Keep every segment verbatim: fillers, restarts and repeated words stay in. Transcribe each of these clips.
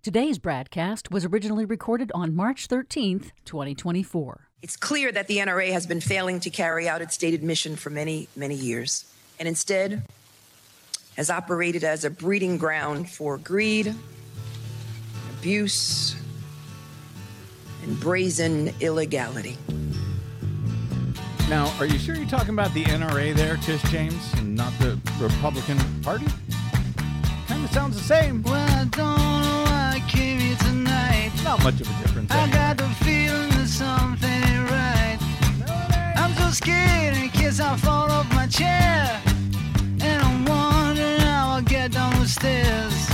Today's broadcast was originally recorded on March thirteenth, twenty twenty-four. It's clear that the N R A has been failing to carry out its stated mission for many, many years, and instead has operated as a breeding ground for greed, abuse, and brazen illegality. Now, are you sure you're talking about the N R A there, Tish James, and not the Republican Party? Kind of sounds the same. Well, I don't know why I came here tonight. Not much of a difference. I got the feeling that something ain't right. I'm so scared in case I fall off my chair. And I'm wondering how I'll get down the stairs.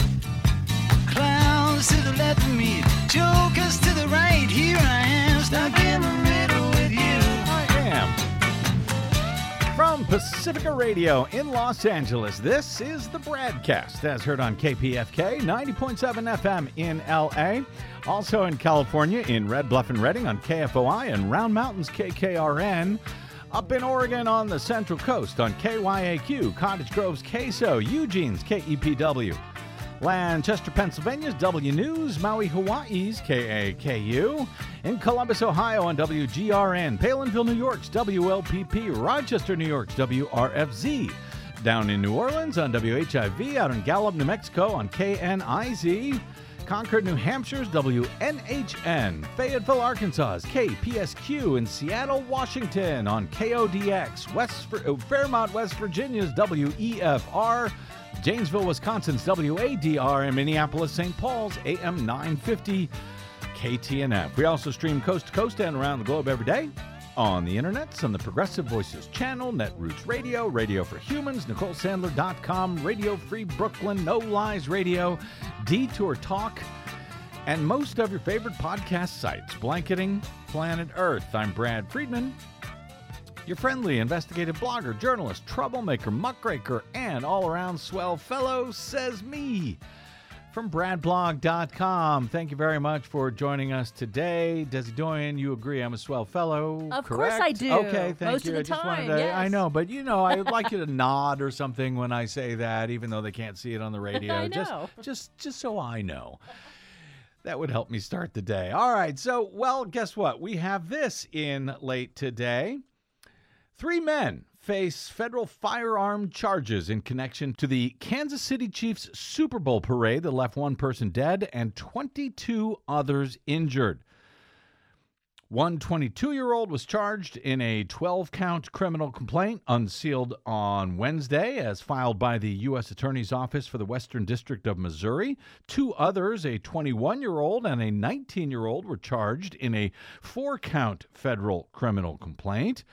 Clowns to the left of me, jokers to the right. Here I am, stuck in the middle with you. I am. From Pacifica Radio in Los Angeles, this is the Bradcast, as heard on K P F K ninety point seven F M in L A. Also in California in Red Bluff and Redding on K F O I and Round Mountains K K R N. Up in Oregon on the Central Coast on K Y A Q, Cottage Grove's K S O, Eugene's K E P W. Lancaster, Pennsylvania's W News, Maui, Hawaii's K A K U, in Columbus, Ohio on W G R N, Palinville, New York's W L P P, Rochester, New York's W R F Z, down in New Orleans on W H I V, out in Gallup, New Mexico on K N I Z, Concord, New Hampshire's W N H N, Fayetteville, Arkansas's K P S Q, in Seattle, Washington on K O D X, West Fairmont, West Virginia's W E F R, Janesville, Wisconsin's W A D R, and Minneapolis, Saint Paul's A M nine fifty K T N F. We also stream coast to coast and around the globe every day on the internet, on the Progressive Voices channel, Netroots Radio, Radio for Humans, Nicole Sandler dot com, Radio Free Brooklyn, No Lies Radio, Detour Talk, and most of your favorite podcast sites, blanketing planet Earth. I'm Brad Friedman, your friendly investigative blogger, journalist, troublemaker, muckraker, and all-around swell fellow, says me, from brad blog dot com. Thank you very much for joining us today. Desi Doyen, you agree I'm a swell fellow, Of correct? course I do. Okay, thank Most you. of the I just time, wanted to, yes. I know, but you know, I would like you to nod or something when I say that, even though they can't see it on the radio. I Just, know. just, just so I know. That would help me start the day. All right, so, well, guess what? We have this in late today. Three men face federal firearm charges in connection to the Kansas City Chiefs Super Bowl parade that left one person dead and twenty-two others injured. One twenty-two-year-old was charged in a twelve-count criminal complaint unsealed on Wednesday as filed by the U S Attorney's Office for the Western District of Missouri. Two others, a twenty-one-year-old and a nineteen-year-old, were charged in a four-count federal criminal complaint.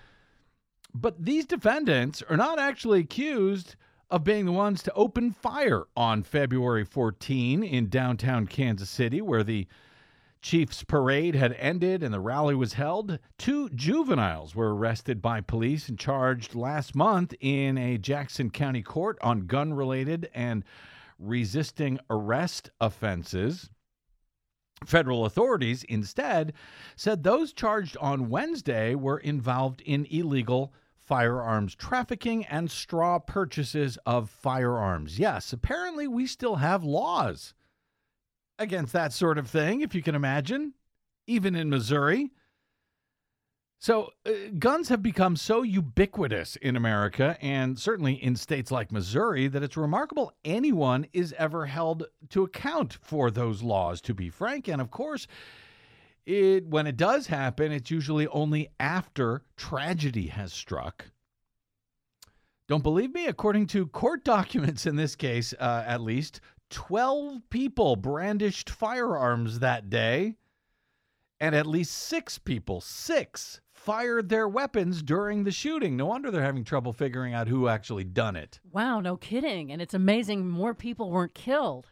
But these defendants are not actually accused of being the ones to open fire on February fourteenth in downtown Kansas City, where the Chiefs parade had ended and the rally was held. Two juveniles were arrested by police and charged last month in a Jackson County court on gun-related and resisting arrest offenses. Federal authorities instead said those charged on Wednesday were involved in illegal firearms trafficking and straw purchases of firearms. Yes, apparently we still have laws against that sort of thing, if you can imagine, even in Missouri. So uh, guns have become so ubiquitous in America, and certainly in states like Missouri, that it's remarkable anyone is ever held to account for those laws, to be frank. And of course, it when it does happen, it's usually only after tragedy has struck. Don't believe me? According to court documents in this case, uh, at least, twelve people brandished firearms that day, and at least six people, six, fired their weapons during the shooting. No wonder they're having trouble figuring out who actually done it. Wow, no kidding. And it's amazing more people weren't killed.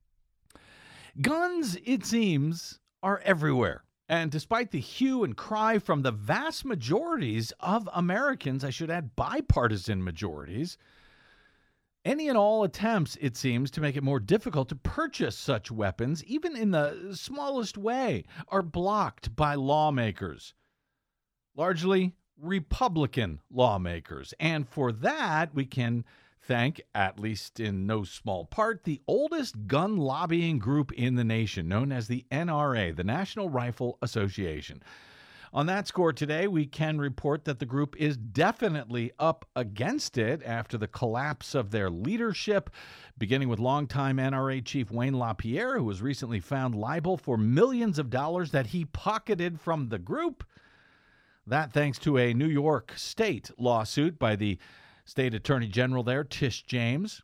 Guns, it seems, are everywhere. And despite the hue and cry from the vast majorities of Americans, I should add bipartisan majorities, any and all attempts, it seems, to make it more difficult to purchase such weapons, even in the smallest way, are blocked by lawmakers, largely Republican lawmakers. And for that, we can thank, at least in no small part, the oldest gun lobbying group in the nation, known as the N R A, the National Rifle Association. On that score today, we can report that the group is definitely up against it after the collapse of their leadership, beginning with longtime N R A Chief Wayne LaPierre, who was recently found liable for millions of dollars that he pocketed from the group. That thanks to a New York State lawsuit by the State Attorney General there, Tish James.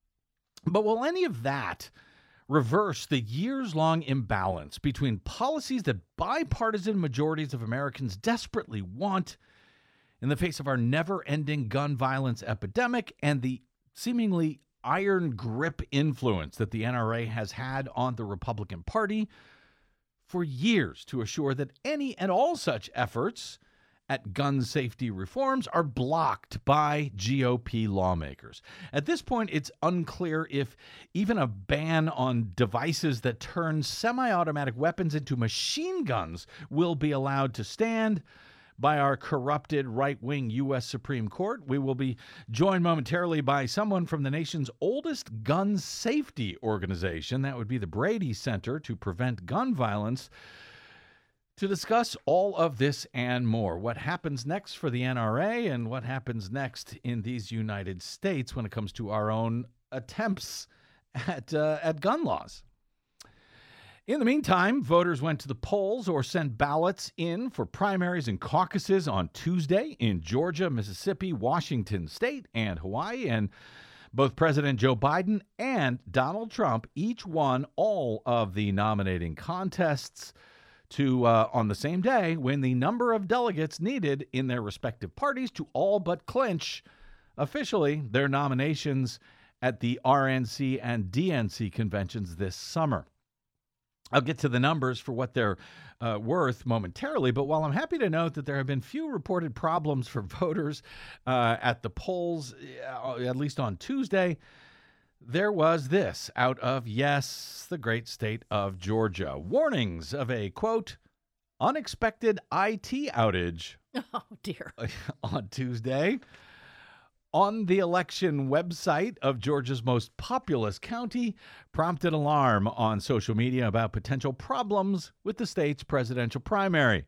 But will any of that reverse the years-long imbalance between policies that bipartisan majorities of Americans desperately want in the face of our never-ending gun violence epidemic and the seemingly iron grip influence that the N R A has had on the Republican Party for years to assure that any and all such efforts at gun safety reforms are blocked by G O P lawmakers? At this point, it's unclear if even a ban on devices that turn semi-automatic weapons into machine guns will be allowed to stand by our corrupted right-wing U S Supreme Court. We will be joined momentarily by someone from the nation's oldest gun safety organization. That would be the Brady Center to Prevent Gun Violence, to discuss all of this and more. What happens next for the N R A and what happens next in these United States when it comes to our own attempts at, uh, at gun laws. In the meantime, voters went to the polls or sent ballots in for primaries and caucuses on Tuesday in Georgia, Mississippi, Washington State, and Hawaii. And both President Joe Biden and Donald Trump each won all of the nominating contests to, uh, on the same day, win the number of delegates needed in their respective parties to all but clinch officially their nominations at the R N C and D N C conventions this summer. I'll get to the numbers for what they're uh, worth momentarily, but while I'm happy to note that there have been few reported problems for voters uh, at the polls, uh, at least on Tuesday, there was this out of, yes, the great state of Georgia. Warnings of a, quote, unexpected I T outage. Oh, dear. On Tuesday. On the election website of Georgia's most populous county, prompted alarm on social media about potential problems with the state's presidential primary.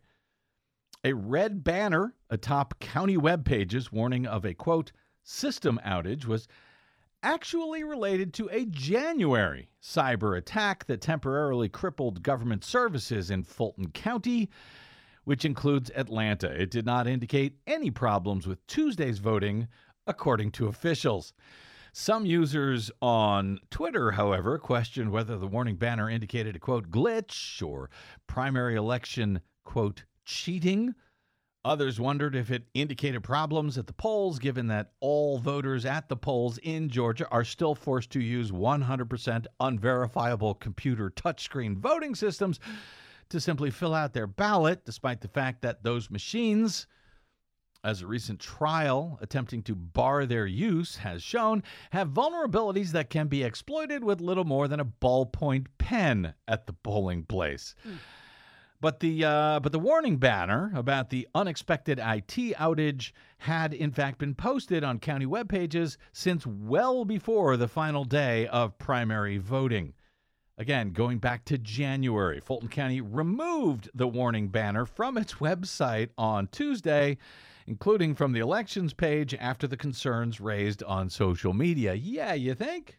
A red banner atop county web pages warning of a, quote, system outage was actually related to a January cyber attack that temporarily crippled government services in Fulton County, which includes Atlanta. It did not indicate any problems with Tuesday's voting, according to officials. Some users on Twitter, however, questioned whether the warning banner indicated a, quote, glitch or primary election, quote, cheating. Others wondered if it indicated problems at the polls, given that all voters at the polls in Georgia are still forced to use one hundred percent unverifiable computer touchscreen voting systems to simply fill out their ballot, despite the fact that those machines, as a recent trial attempting to bar their use has shown, have vulnerabilities that can be exploited with little more than a ballpoint pen at the polling place. Mm. But the uh, but the warning banner about the unexpected I T outage had in fact been posted on county web pages since well before the final day of primary voting. Again, going back to January, Fulton County removed the warning banner from its website on Tuesday, including from the elections page after the concerns raised on social media. Yeah, you think?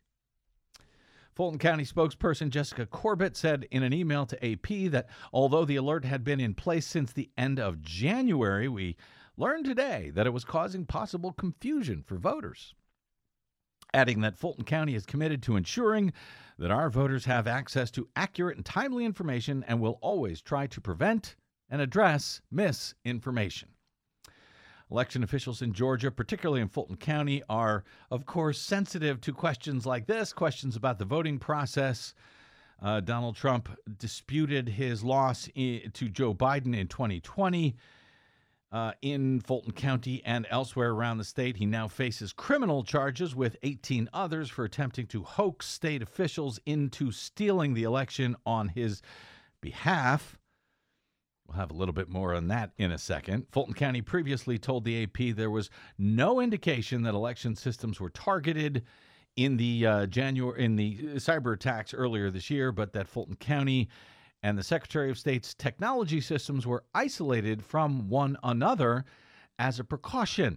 Fulton County spokesperson Jessica Corbett said in an email to A P that although the alert had been in place since the end of January, we learned today that it was causing possible confusion for voters. Adding that Fulton County is committed to ensuring that our voters have access to accurate and timely information and will always try to prevent and address misinformation. Election officials in Georgia, particularly in Fulton County, are, of course, sensitive to questions like this, questions about the voting process. Uh, Donald Trump disputed his loss i- to Joe Biden in twenty twenty uh, in Fulton County and elsewhere around the state. He now faces criminal charges with eighteen others for attempting to hoax state officials into stealing the election on his behalf. We'll have a little bit more on that in a second. Fulton County previously told the A P there was no indication that election systems were targeted in the uh, January in the cyber attacks earlier this year, but that Fulton County and the Secretary of State's technology systems were isolated from one another as a precaution.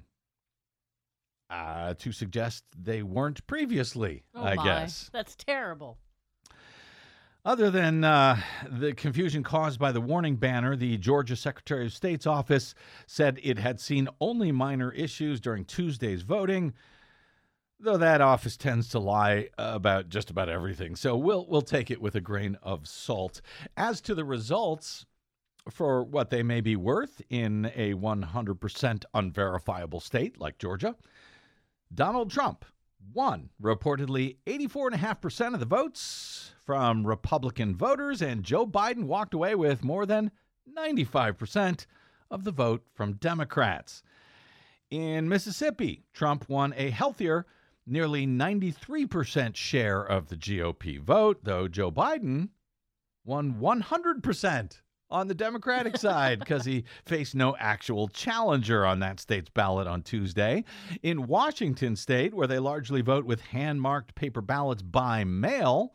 Uh, to suggest they weren't previously, Oh I my. guess. That's terrible. Other than uh, the confusion caused by the warning banner, the Georgia Secretary of State's office said it had seen only minor issues during Tuesday's voting, though that office tends to lie about just about everything. So we'll we'll take it with a grain of salt. As to the results, for what they may be worth in a one hundred percent unverifiable state like Georgia, Donald Trump won reportedly eighty-four point five percent of the votes from Republican voters, and Joe Biden walked away with more than ninety-five percent of the vote from Democrats. In Mississippi, Trump won a healthier nearly ninety-three percent share of the G O P vote, though Joe Biden won one hundred percent on the Democratic side because he faced no actual challenger on that state's ballot on Tuesday. In Washington state, where they largely vote with hand-marked paper ballots by mail,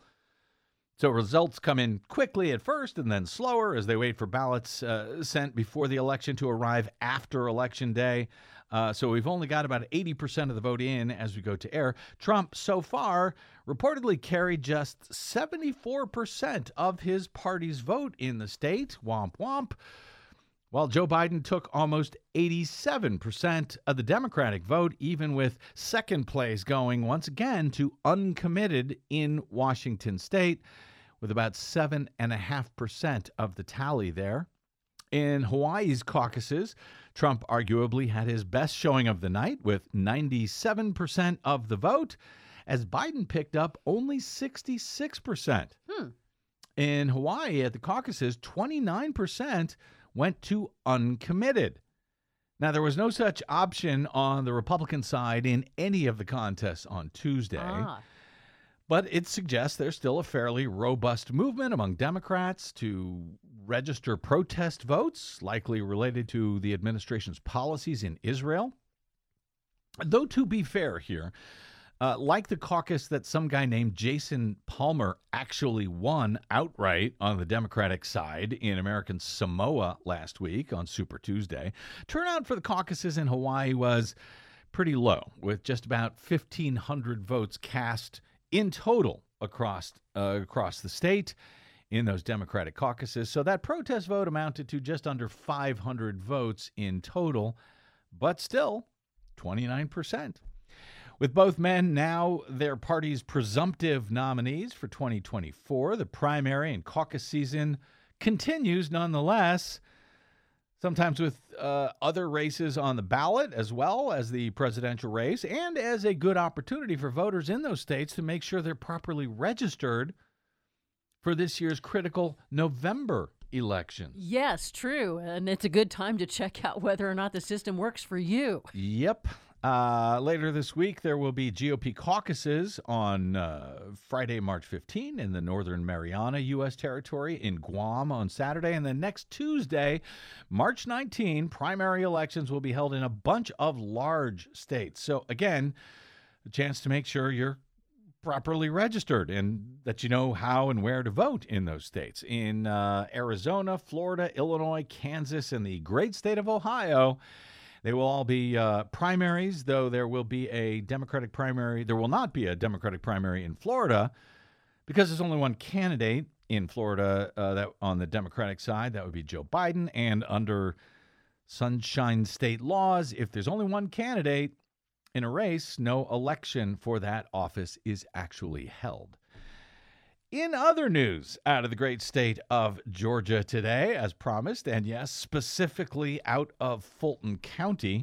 so results come in quickly at first and then slower as they wait for ballots uh, sent before the election to arrive after Election Day. Uh, so we've only got about eighty percent of the vote in as we go to air. Trump, so far, reportedly carried just seventy-four percent of his party's vote in the state. Womp womp. While Joe Biden took almost eighty-seven percent of the Democratic vote, even with second place going once again to uncommitted in Washington state, with about seven point five percent of the tally there. In Hawaii's caucuses, Trump arguably had his best showing of the night with ninety-seven percent of the vote, as Biden picked up only sixty-six percent. Hmm. In Hawaii, at the caucuses, twenty-nine percent went to uncommitted. Now, there was no such option on the Republican side in any of the contests on Tuesday. Ah. But it suggests there's still a fairly robust movement among Democrats to register protest votes, likely related to the administration's policies in Israel. Though, to be fair here, uh, like the caucus that some guy named Jason Palmer actually won outright on the Democratic side in American Samoa last week on Super Tuesday, turnout for the caucuses in Hawaii was pretty low, with just about fifteen hundred votes cast in total across uh, across the state in those Democratic caucuses. So that protest vote amounted to just under five hundred votes in total, but still twenty-nine percent. With both men now their party's presumptive nominees for twenty twenty-four, the primary and caucus season continues nonetheless, sometimes with uh, other races on the ballot as well as the presidential race, and as a good opportunity for voters in those states to make sure they're properly registered for this year's critical November elections. Yes, true. And it's a good time to check out whether or not the system works for you. Yep. Uh, later this week, there will be G O P caucuses on uh, Friday, March fifteenth in the Northern Mariana U S territory, in Guam on Saturday, and then next Tuesday, March nineteenth, primary elections will be held in a bunch of large states. So again, a chance to make sure you're properly registered and that you know how and where to vote in those states. In uh, Arizona, Florida, Illinois, Kansas, and the great state of Ohio, they will all be uh, primaries, though there will be a Democratic primary. There will not be a Democratic primary in Florida because there's only one candidate in Florida uh, that on the Democratic side. That would be Joe Biden. And under Sunshine State laws, if there's only one candidate in a race, no election for that office is actually held. In other news out of the great state of Georgia today, as promised, and yes, specifically out of Fulton County,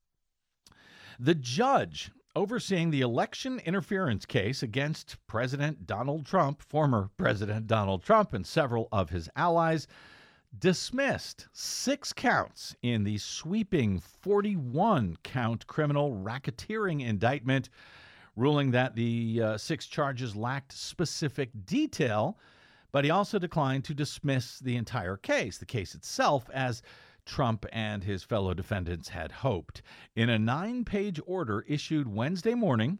the judge overseeing the election interference case against President Donald Trump, former President Donald Trump, and several of his allies, dismissed six counts in the sweeping forty-one count criminal racketeering indictment, ruling that the uh, six charges lacked specific detail, but he also declined to dismiss the entire case, the case itself, as Trump and his fellow defendants had hoped. In a nine-page order issued Wednesday morning,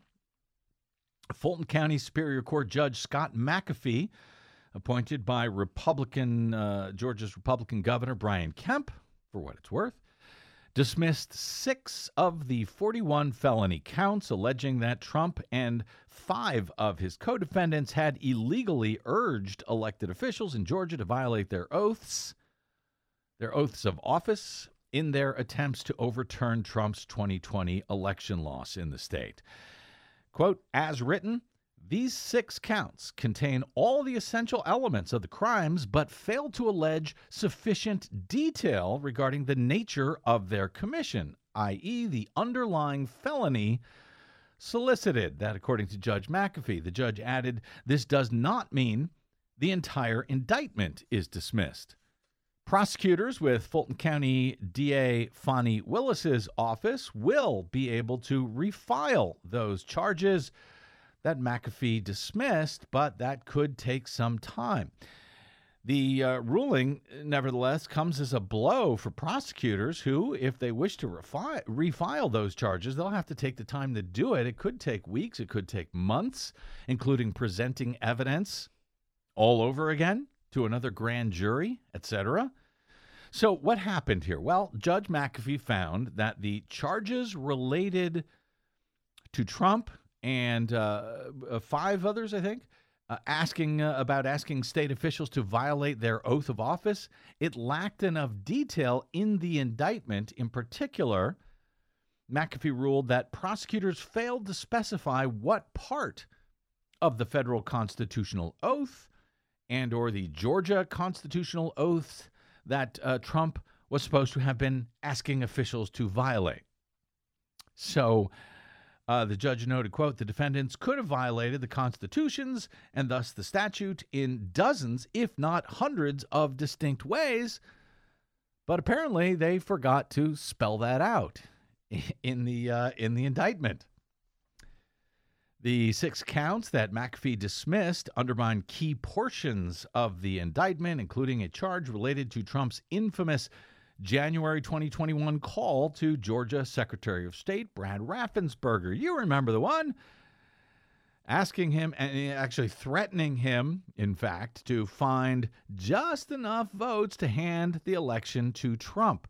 Fulton County Superior Court Judge Scott McAfee, appointed by Republican uh, Georgia's Republican Governor Brian Kemp, for what it's worth, dismissed six of the forty-one felony counts, alleging that Trump and five of his co-defendants had illegally urged elected officials in Georgia to violate their oaths, their oaths of office, in their attempts to overturn Trump's twenty twenty election loss in the state. Quote, as written, these six counts contain all the essential elements of the crimes, but fail to allege sufficient detail regarding the nature of their commission, that is the underlying felony solicited. That, according to Judge McAfee. The judge added, this does not mean the entire indictment is dismissed. Prosecutors with Fulton County D A Fani Willis's office will be able to refile those charges that McAfee dismissed, but that could take some time. The uh, ruling, nevertheless, comes as a blow for prosecutors who, if they wish to refi- refile those charges, they'll have to take the time to do it. It could take weeks. It could take months, including presenting evidence all over again to another grand jury, et cetera. So what happened here? Well, Judge McAfee found that the charges related to Trump and uh, five others, I think, uh, asking uh, about asking state officials to violate their oath of office, it lacked enough detail in the indictment. In particular, McAfee ruled that prosecutors failed to specify what part of the federal constitutional oath and or the Georgia constitutional oaths that uh, Trump was supposed to have been asking officials to violate. So uh, the judge noted, quote, the defendants could have violated the constitutions and thus the statute in dozens, if not hundreds, of distinct ways, but apparently they forgot to spell that out in the uh, in the indictment. The six counts that McAfee dismissed undermine key portions of the indictment, including a charge related to Trump's infamous January twenty twenty-one call to Georgia Secretary of State Brad Raffensperger. You remember the one? Asking him, and actually threatening him, in fact, to find just enough votes to hand the election to Trump.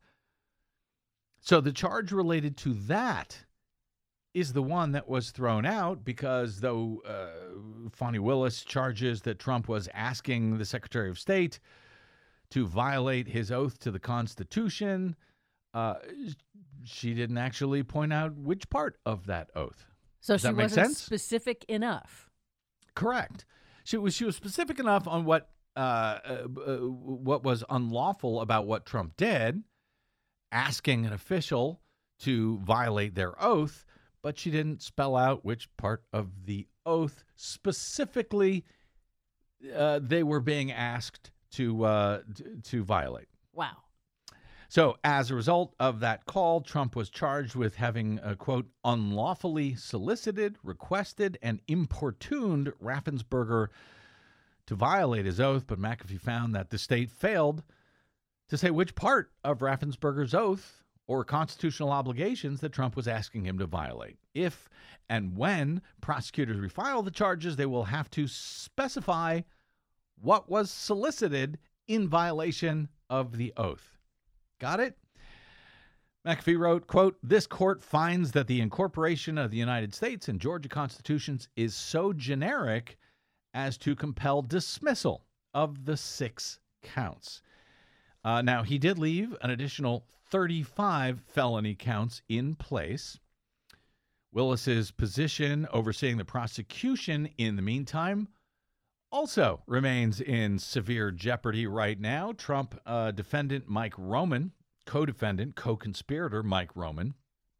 So the charge related to that is the one that was thrown out because though uh, Fani Willis charges that Trump was asking the Secretary of State to violate his oath to the Constitution, uh, she didn't actually point out which part of that oath. So Does she that make wasn't sense? specific enough. Correct. She was she was specific enough on what uh, uh, what was unlawful about what Trump did, asking an official to violate their oath, but she didn't spell out which part of the oath specifically uh, they were being asked to, uh, t- to violate. Wow. So as a result of that call, Trump was charged with having, uh, quote, unlawfully solicited, requested, and importuned Raffensperger to violate his oath, but McAfee found that the state failed to say which part of Raffensperger's oath or constitutional obligations that Trump was asking him to violate. If and when prosecutors refile the charges, they will have to specify what was solicited in violation of the oath. Got it? McAfee wrote, quote, this court finds that the incorporation of the United States and Georgia constitutions is so generic as to compel dismissal of the six counts. Uh, now, he did leave an additional thirty-five felony counts in place. Willis's position overseeing the prosecution in the meantime also remains in severe jeopardy right now. Trump uh, defendant Mike Roman, co-defendant, co-conspirator Mike Roman,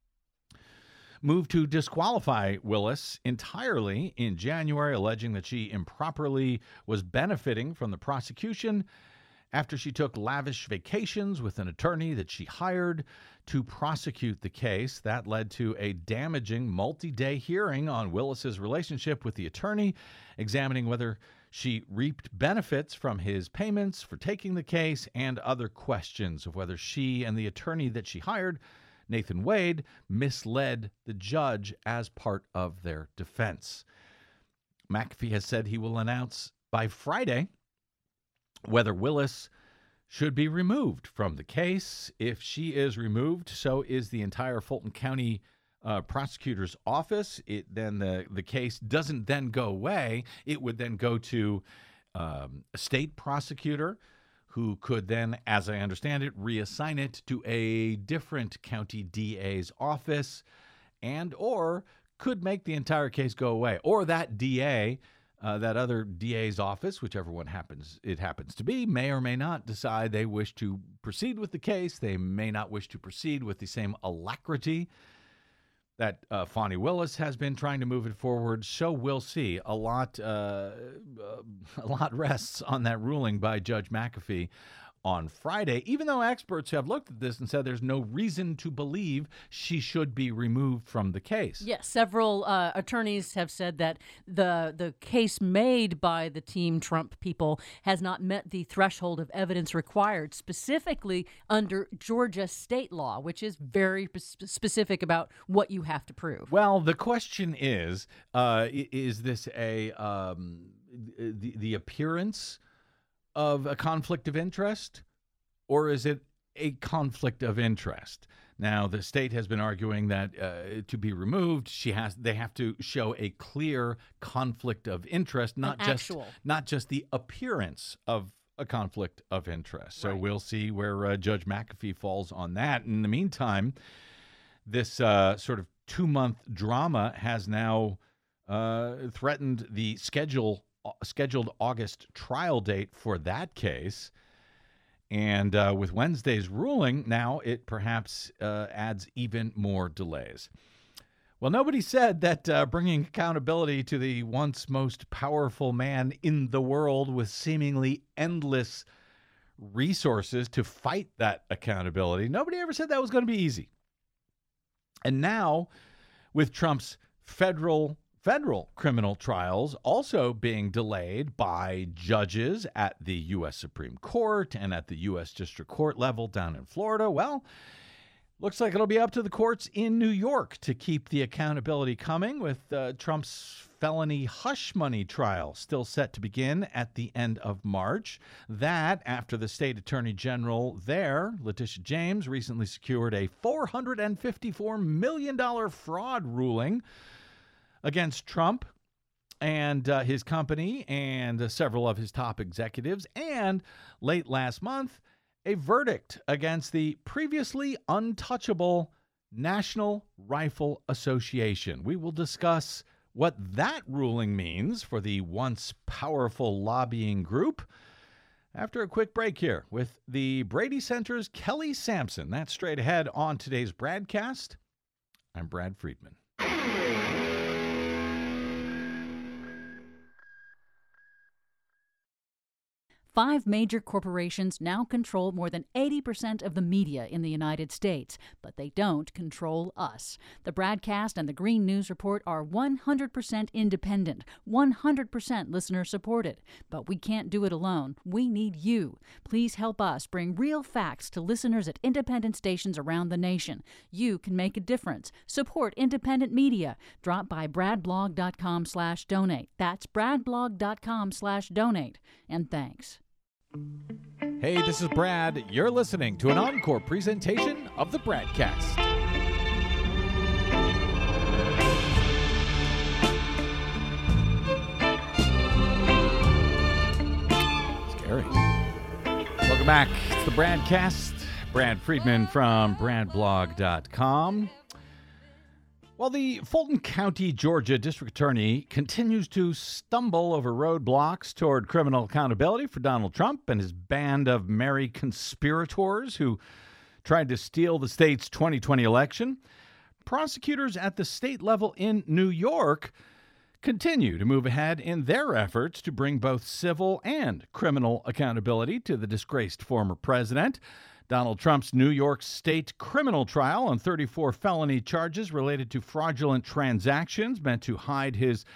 moved to disqualify Willis entirely in January, alleging that she improperly was benefiting from the prosecution after she took lavish vacations with an attorney that she hired to prosecute the case. That led to a damaging multi-day hearing on Willis's relationship with the attorney, examining whether She reaped benefits from his payments for taking the case and other questions of whether she and the attorney that she hired, Nathan Wade, misled the judge as part of their defense. McAfee has said he will announce by Friday whether Willis should be removed from the case. If she is removed, so is the entire Fulton County uh, prosecutor's office. It then the, the case doesn't then go away. It would then go to um, a state prosecutor who could then, as I understand it, reassign it to a different county D A's office and or could make the entire case go away. Or that D A, uh, that other D A's office, whichever one happens it happens to be, may or may not decide they wish to proceed with the case. They may not wish to proceed with the same alacrity that uh, Fani Willis has been trying to move it forward. So we'll see. A lot, uh, a lot rests on that ruling by Judge McAfee on Friday, even though experts have looked at this and said there's no reason to believe she should be removed from the case. Yes, several uh, attorneys have said that the the case made by the Team Trump people has not met the threshold of evidence required, specifically under Georgia state law, which is very p- specific about what you have to prove. Well, the question is, uh, is this a um, the, the appearance of a conflict of interest, or is it a conflict of interest? Now, the state has been arguing that uh, to be removed, she has they have to show a clear conflict of interest, not An just actual. not just the appearance of a conflict of interest. So Right. we'll see where uh, Judge McAfee falls on that. In the meantime, this uh, sort of two-month drama has now uh, threatened the schedule scheduled August trial date for that case. And uh, with Wednesday's ruling, now it perhaps uh, adds even more delays. Well, nobody said that uh, bringing accountability to the once most powerful man in the world with seemingly endless resources to fight that accountability, nobody ever said that was going to be easy. And now, with Trump's federal Federal criminal trials also being delayed by judges at the U S Supreme Court and at the U S District Court level down in Florida. Well, looks like it'll be up to the courts in New York to keep the accountability coming, with uh, Trump's felony hush money trial still set to begin at the end of March. That after the state attorney general there, Letitia James, recently secured a four hundred fifty-four million dollars fraud ruling against Trump and uh, his company and uh, several of his top executives. And late last month, a verdict against the previously untouchable National Rifle Association. We will discuss what that ruling means for the once powerful lobbying group after a quick break here with the Brady Center's Kelly Sampson. That's straight ahead on today's BradCast. I'm Brad Friedman. Five major corporations now control more than eighty percent of the media in the United States, but they don't control us. The BradCast and the Green News Report are one hundred percent independent, one hundred percent listener-supported. But we can't do it alone. We need you. Please help us bring real facts to listeners at independent stations around the nation. You can make a difference. Support independent media. Drop by bradblog.com slash donate. That's bradblog.com slash donate. And thanks. Hey, this is Brad. You're listening to an encore presentation of the BradCast. Scary. Welcome back. It's the BradCast. Brad Friedman from bradblog dot com. Well, the Fulton County, Georgia District Attorney continues to stumble over roadblocks toward criminal accountability for Donald Trump and his band of merry conspirators who tried to steal the state's twenty twenty election. Prosecutors at the state level in New York continue to move ahead in their efforts to bring both civil and criminal accountability to the disgraced former president. Donald Trump's New York State criminal trial on thirty-four felony charges related to fraudulent transactions meant to hide his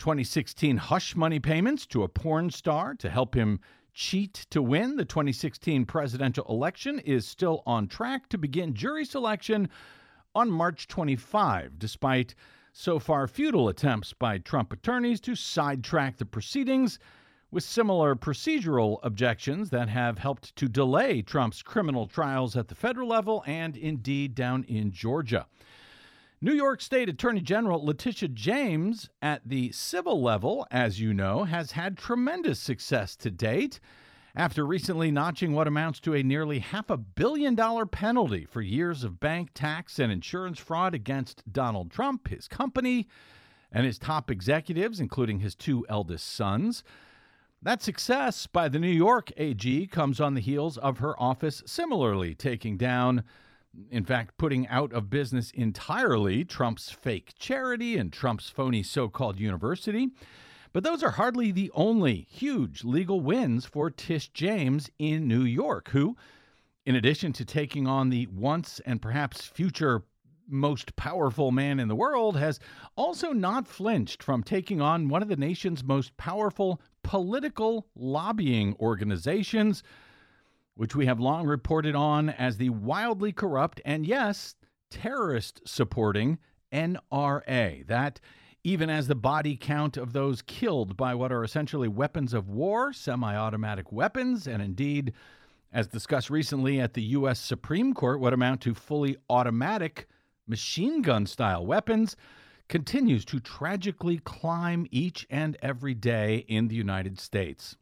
twenty sixteen hush money payments to a porn star to help him cheat to win the twenty sixteen presidential election is still on track to begin jury selection on March twenty-fifth, despite so far futile attempts by Trump attorneys to sidetrack the proceedings with similar procedural objections that have helped to delay Trump's criminal trials at the federal level and indeed down in Georgia. New York State Attorney General Letitia James at the civil level, as you know, has had tremendous success to date after recently notching what amounts to a nearly half a billion dollar penalty for years of bank, tax, and insurance fraud against Donald Trump, his company, and his top executives, including his two eldest sons. That success by the New York A G comes on the heels of her office similarly taking down, in fact, putting out of business entirely Trump's fake charity and Trump's phony so-called university. But those are hardly the only huge legal wins for Tish James in New York, who, in addition to taking on the once and perhaps future most powerful man in the world, has also not flinched from taking on one of the nation's most powerful political lobbying organizations, which we have long reported on as the wildly corrupt and, yes, terrorist-supporting N R A. That, even as the body count of those killed by what are essentially weapons of war, semi-automatic weapons, and indeed, as discussed recently at the U S Supreme Court, what amount to fully automatic machine gun-style weapons, continues to tragically climb each and every day in the United States.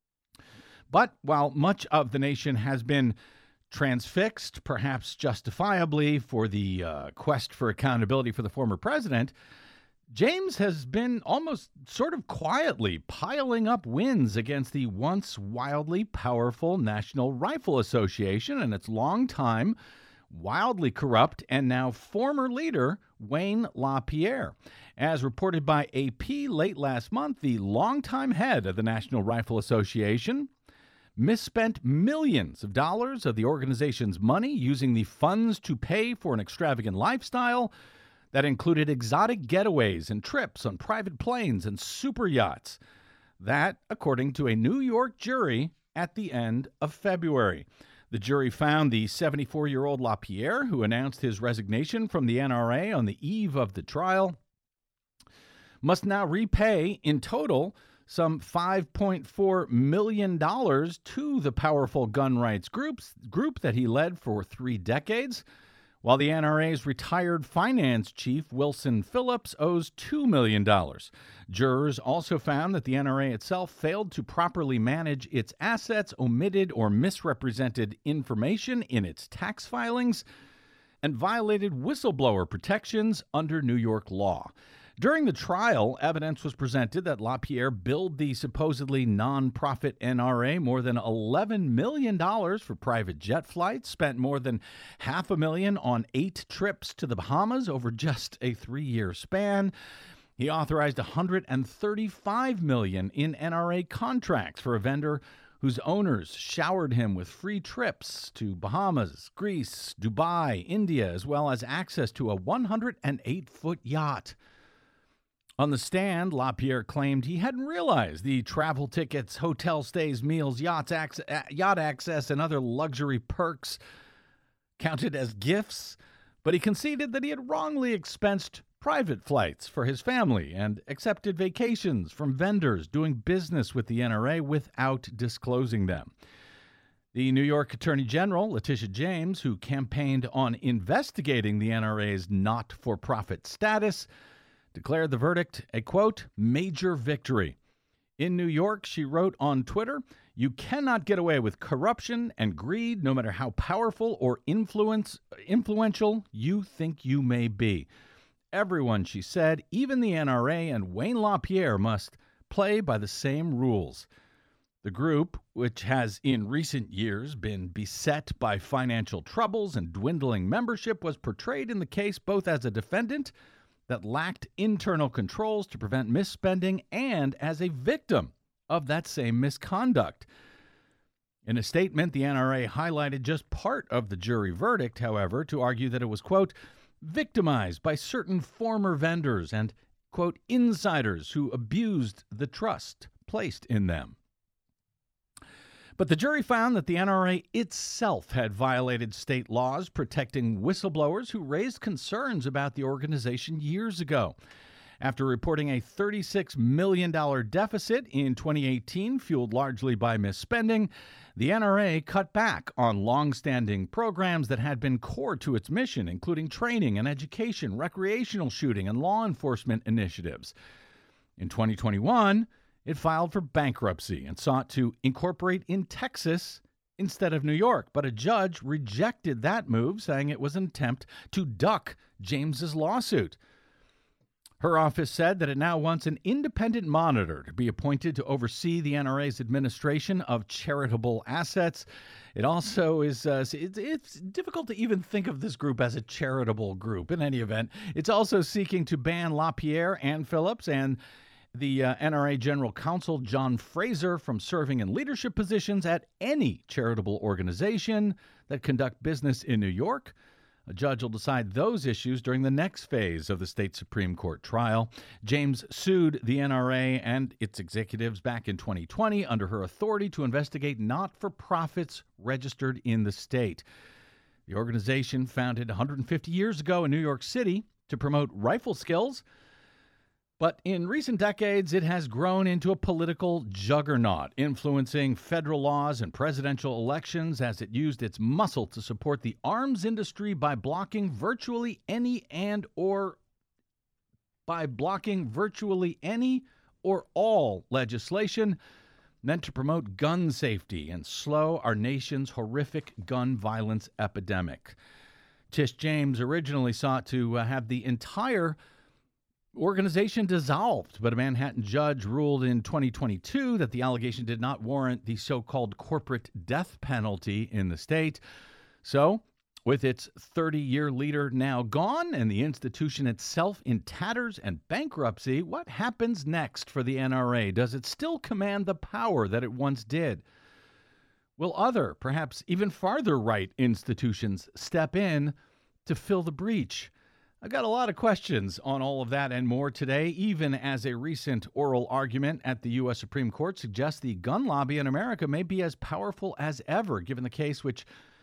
But while much of the nation has been transfixed, perhaps justifiably, for the uh, quest for accountability for the former president, James has been almost sort of quietly piling up wins against the once wildly powerful National Rifle Association and its longtime, wildly corrupt, and now former leader, Wayne LaPierre. As reported by A P late last month, the longtime head of the National Rifle Association misspent millions of dollars of the organization's money using the funds to pay for an extravagant lifestyle that included exotic getaways and trips on private planes and super yachts. That, according to a New York jury at the end of February. The jury found the seventy-four-year-old LaPierre, who announced his resignation from the N R A on the eve of the trial, must now repay in total some five point four million dollars to the powerful gun rights groups, group that he led for three decades, while the N R A's retired finance chief, Wilson Phillips, owes two million dollars. Jurors also found that the N R A itself failed to properly manage its assets, omitted or misrepresented information in its tax filings, and violated whistleblower protections under New York law. During the trial, evidence was presented that LaPierre billed the supposedly nonprofit N R A more than eleven million dollars for private jet flights, spent more than half a million on eight trips to the Bahamas over just a three-year span. He authorized one hundred thirty-five million dollars in N R A contracts for a vendor whose owners showered him with free trips to Bahamas, Greece, Dubai, India, as well as access to a one hundred eight foot yacht. On the stand, LaPierre claimed he hadn't realized the travel tickets, hotel stays, meals, yachts, ac- yacht access, and other luxury perks counted as gifts, but he conceded that he had wrongly expensed private flights for his family and accepted vacations from vendors doing business with the N R A without disclosing them. The New York Attorney General, Letitia James, who campaigned on investigating the N R A's not-for-profit status, declared the verdict a, quote, major victory. In New York, she wrote on Twitter, "You cannot get away with corruption and greed no matter how powerful or influence, influential you think you may be. Everyone," she said, "even the N R A and Wayne LaPierre must play by the same rules." The group, which has in recent years been beset by financial troubles and dwindling membership, was portrayed in the case both as a defendant that lacked internal controls to prevent misspending and as a victim of that same misconduct. In a statement, the N R A highlighted just part of the jury verdict, however, to argue that it was, quote, victimized by certain former vendors and quote, insiders who abused the trust placed in them. But the jury found that the N R A itself had violated state laws protecting whistleblowers who raised concerns about the organization years ago. After reporting a thirty-six million dollars deficit in twenty eighteen, fueled largely by misspending, the N R A cut back on long-standing programs that had been core to its mission, including training and education, recreational shooting, and law enforcement initiatives. In twenty twenty-one, it filed for bankruptcy and sought to incorporate in Texas instead of New York. But a judge rejected that move, saying it was an attempt to duck James's lawsuit. Her office said that it now wants an independent monitor to be appointed to oversee the N R A's administration of charitable assets. It also is, uh, it's, it's difficult to even think of this group as a charitable group. In any event, it's also seeking to ban LaPierre, Ann Phillips, and the uh, N R A General Counsel John Fraser from serving in leadership positions at any charitable organization that conduct business in New York. A judge will decide those issues during the next phase of the state Supreme Court trial. James sued the N R A and its executives back in twenty twenty under her authority to investigate not-for-profits registered in the state. The organization, founded one hundred fifty years ago in New York City to promote rifle skills, but in recent decades, it has grown into a political juggernaut, influencing federal laws and presidential elections as it used its muscle to support the arms industry by blocking virtually any and or by blocking virtually any or all legislation meant to promote gun safety and slow our nation's horrific gun violence epidemic. Tish James originally sought to uh, have the entire organization dissolved, but a Manhattan judge ruled in twenty twenty-two that the allegation did not warrant the so-called corporate death penalty in the state. So, with its thirty-year leader now gone and the institution itself in tatters and bankruptcy, what happens next for the N R A? Does it still command the power that it once did? Will other, perhaps even farther right institutions step in to fill the breach? I've got a lot of questions on all of that and more today, even as a recent oral argument at the U S Supreme Court suggests the gun lobby in America may be as powerful as ever, given the case which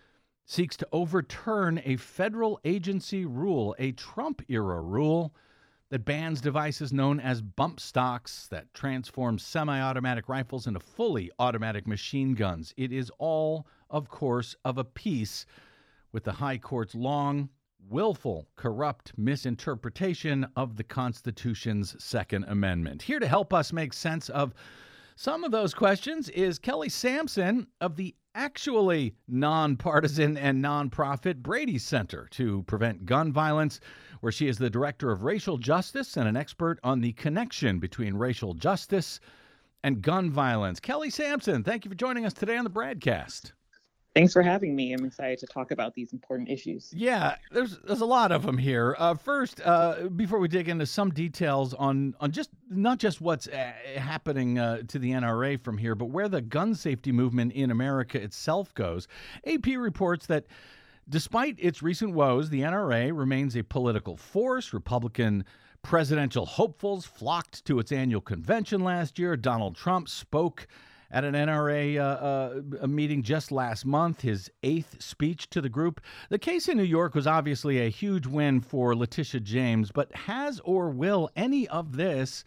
seeks to overturn a federal agency rule, a Trump-era rule that bans devices known as bump stocks that transform semi-automatic rifles into fully automatic machine guns. It is all, of course, of a piece with the High Court's long, willful, corrupt misinterpretation of the Constitution's Second Amendment. Here to help us make sense of some of those questions is Kelly Sampson of the actually nonpartisan and nonprofit Brady Center to Prevent Gun Violence, where she is the director of racial justice and an expert on the connection between racial justice and gun violence. Kelly Sampson, thank you for joining us today on the Bradcast. Thanks for having me. I'm excited to talk about these important issues. Yeah, there's there's a lot of them here. Uh, first, uh, before we dig into some details on on just not just what's uh, happening uh, to the N R A from here, but where the gun safety movement in America itself goes, A P reports that despite its recent woes, the N R A remains a political force. Republican presidential hopefuls flocked to its annual convention last year. Donald Trump spoke at an N R A uh, uh, a meeting just last month, his eighth speech to the group. The case in New York was obviously a huge win for Letitia James, but has or will any of this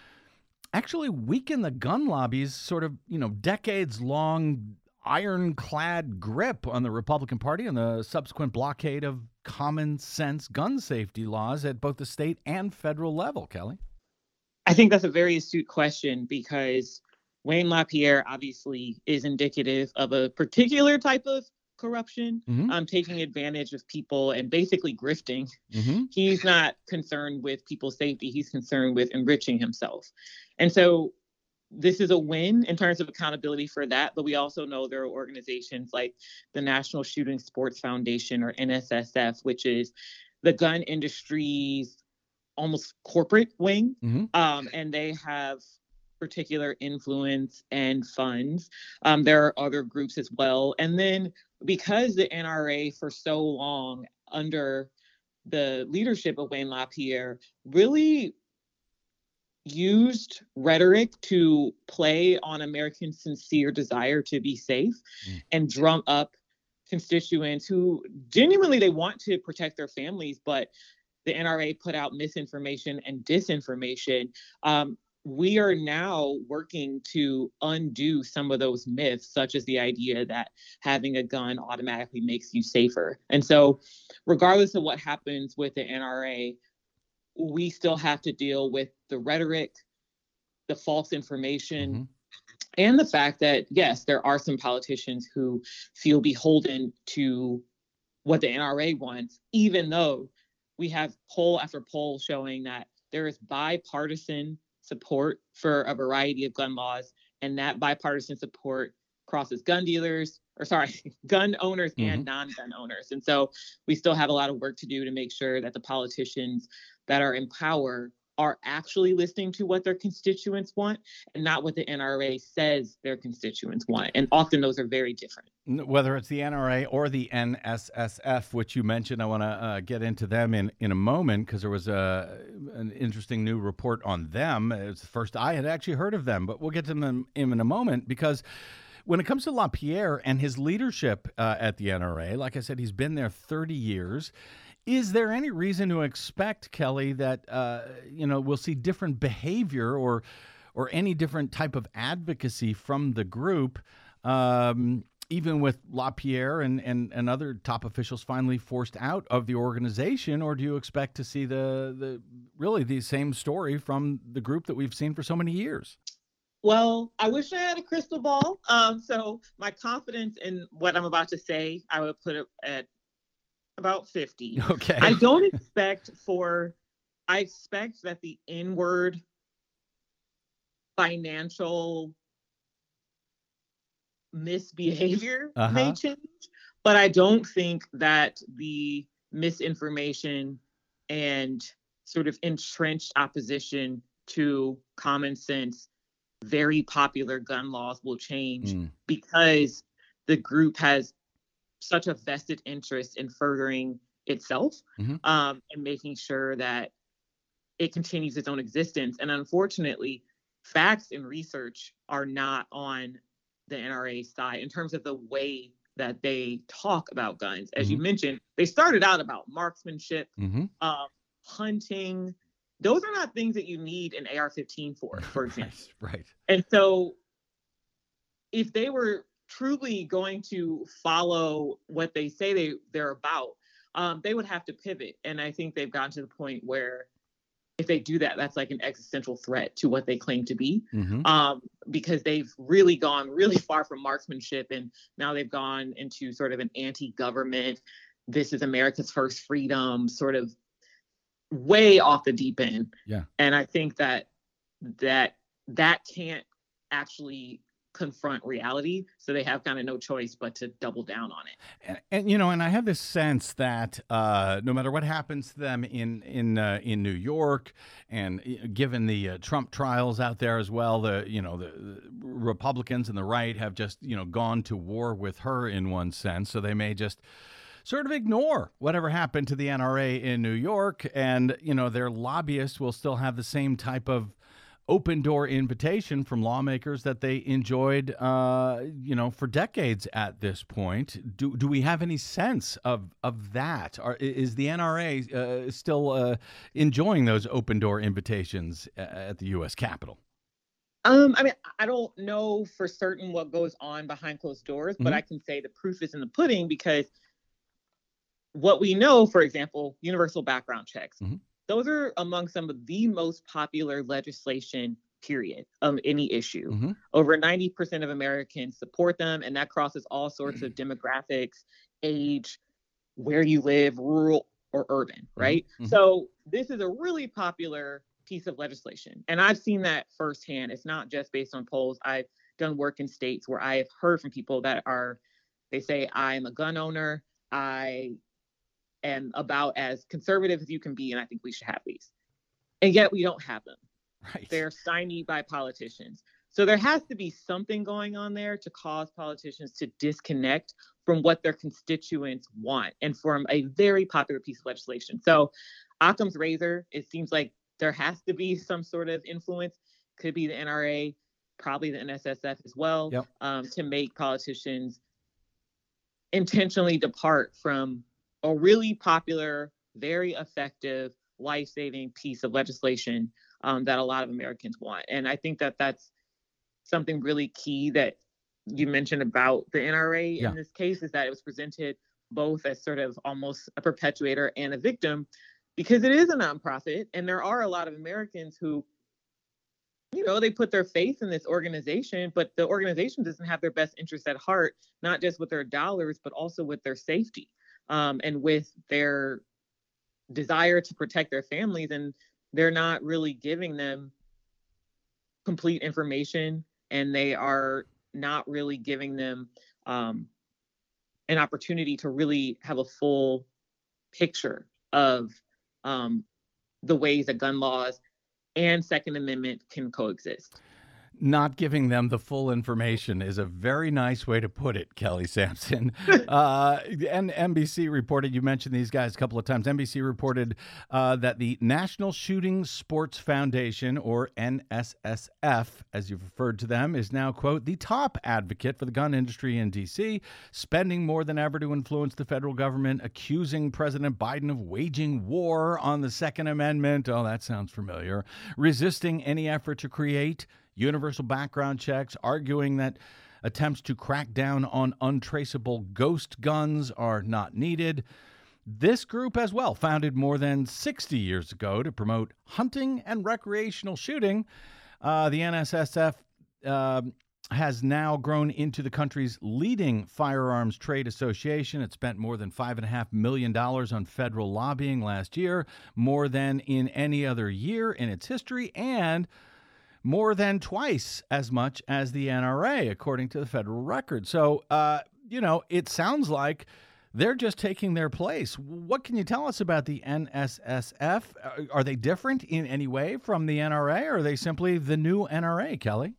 actually weaken the gun lobby's sort of, you know, decades-long ironclad grip on the Republican Party and the subsequent blockade of common sense gun safety laws at both the state and federal level, Kelly? I think that's a very astute question because Wayne LaPierre obviously is indicative of a particular type of corruption, mm-hmm. um, taking advantage of people and basically grifting. Mm-hmm. He's not concerned with people's safety. He's concerned with enriching himself. And so this is a win in terms of accountability for that. But we also know there are organizations like the National Shooting Sports Foundation, or N S S F, which is the gun industry's almost corporate wing. Mm-hmm. Um, and they have particular influence and funds. Um, there are other groups as well. And then because the N R A for so long under the leadership of Wayne LaPierre really used rhetoric to play on Americans' sincere desire to be safe mm. and drum up constituents who genuinely they want to protect their families, but the N R A put out misinformation and disinformation. Um, we are now working to undo some of those myths, such as the idea that having a gun automatically makes you safer. And so regardless of what happens with the N R A, we still have to deal with the rhetoric, the false information, mm-hmm. and the fact that, yes, there are some politicians who feel beholden to what the N R A wants, even though we have poll after poll showing that there is bipartisan support for a variety of gun laws, and that bipartisan support crosses gun dealers, or sorry, gun owners mm-hmm. and non-gun owners. And so we still have a lot of work to do to make sure that the politicians that are in power are actually listening to what their constituents want and not what the N R A says their constituents want. And often those are very different. Whether it's the N R A or the N S S F, which you mentioned, I want to uh, get into them in, in a moment because there was a, an interesting new report on them. It's the first I had actually heard of them, but we'll get to them in, in a moment because when it comes to LaPierre and his leadership uh, at the N R A, like I said, he's been there thirty years. Is there any reason to expect, Kelly, that uh, you know we'll see different behavior or or any different type of advocacy from the group, um, even with LaPierre and, and, and other top officials finally forced out of the organization? Or do you expect to see the the really the same story from the group that we've seen for so many years? Well, I wish I had a crystal ball. Um, so my confidence in what I'm about to say, I would put it at about fifty. Okay. I don't expect for, I expect that the inward financial misbehavior uh-huh. may change, but I don't think that the misinformation and sort of entrenched opposition to common sense, very popular gun laws will change mm. because the group has such a vested interest in furthering itself mm-hmm. um, and making sure that it continues its own existence. And unfortunately, facts and research are not on the N R A side in terms of the way that they talk about guns. As mm-hmm. you mentioned, they started out about marksmanship, mm-hmm. um, hunting. Those are not things that you need an A R fifteen for, for example. Right, right. And so if they were truly going to follow what they say they, they're about, um, they would have to pivot. And I think they've gotten to the point where if they do that, that's like an existential threat to what they claim to be, mm-hmm. um, because they've really gone really far from marksmanship. And now they've gone into sort of an anti-government, this is America's first freedom, sort of way off the deep end. Yeah. And I think that that that can't actually confront reality, so they have kind of no choice but to double down on it. And, and you know, and I have this sense that uh, no matter what happens to them in in uh, in New York, and given the uh, Trump trials out there as well, the you know the, the Republicans and the right have just you know gone to war with her in one sense, so they may just sort of ignore whatever happened to the N R A in New York, and you know their lobbyists will still have the same type of open door invitation from lawmakers that they enjoyed, uh, you know, for decades at this point. Do do we have any sense of of that? Or is the N R A uh, still uh, enjoying those open door invitations at the U S Capitol? Um, I mean, I don't know for certain what goes on behind closed doors, mm-hmm. but I can say the proof is in the pudding, because what we know, for example, universal background checks. Mm-hmm. Those are among some of the most popular legislation, period, of any issue. Mm-hmm. Over ninety percent of Americans support them, and that crosses all sorts of demographics, age, where you live, rural or urban, right? Mm-hmm. So this is a really popular piece of legislation. And I've seen that firsthand. It's not just based on polls. I've done work in states where I have heard from people that are, they say, I'm a gun owner, I and about as conservative as you can be, and I think we should have these. And yet we don't have them. Right. They're stymied by politicians. So there has to be something going on there to cause politicians to disconnect from what their constituents want and from a very popular piece of legislation. So Occam's razor, it seems like, there has to be some sort of influence. Could be the N R A, probably the N S S F as well, yep. um, to make politicians intentionally depart from a really popular, very effective, life-saving piece of legislation um, that a lot of Americans want. And I think that that's something really key that you mentioned about the N R A yeah. in this case, is that it was presented both as sort of almost a perpetuator and a victim, because it is a nonprofit. And there are a lot of Americans who, you know, they put their faith in this organization, but the organization doesn't have their best interests at heart, not just with their dollars, but also with their safety um, and with their desire to protect their families. And they're not really giving them complete information, and they are not really giving them um, an opportunity to really have a full picture of um, the ways that gun laws and Second Amendment can coexist. Not giving them the full information is a very nice way to put it, Kelly Sampson. uh, and N B C reported, you mentioned these guys a couple of times, N B C reported uh, that the National Shooting Sports Foundation, or N S S F, as you've referred to them, is now, quote, the top advocate for the gun industry in D C, spending more than ever to influence the federal government, accusing President Biden of waging war on the Second Amendment. Oh, that sounds familiar. Resisting any effort to create universal background checks, arguing that attempts to crack down on untraceable ghost guns are not needed. This group as well, founded more than sixty years ago to promote hunting and recreational shooting, uh, the N S S F uh, has now grown into the country's leading firearms trade association. It spent more than five point five million dollars on federal lobbying last year, more than in any other year in its history, and more than twice as much as the N R A, according to the federal record. So, uh, you know, it sounds like they're just taking their place. What can you tell us about the N S S F? Are they different in any way from the N R A, or are they simply the new N R A, Kelly?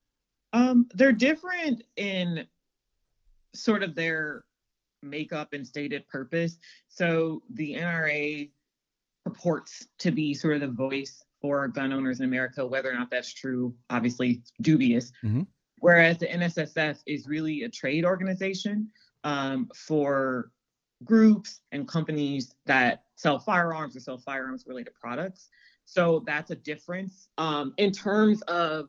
Um, they're different in sort of their makeup and stated purpose. So the N R A purports to be sort of the voice for gun owners in America. Whether or not that's true, obviously dubious. Mm-hmm. Whereas the N S S F is really a trade organization um, for groups and companies that sell firearms or sell firearms related products. So that's a difference. Um, in terms of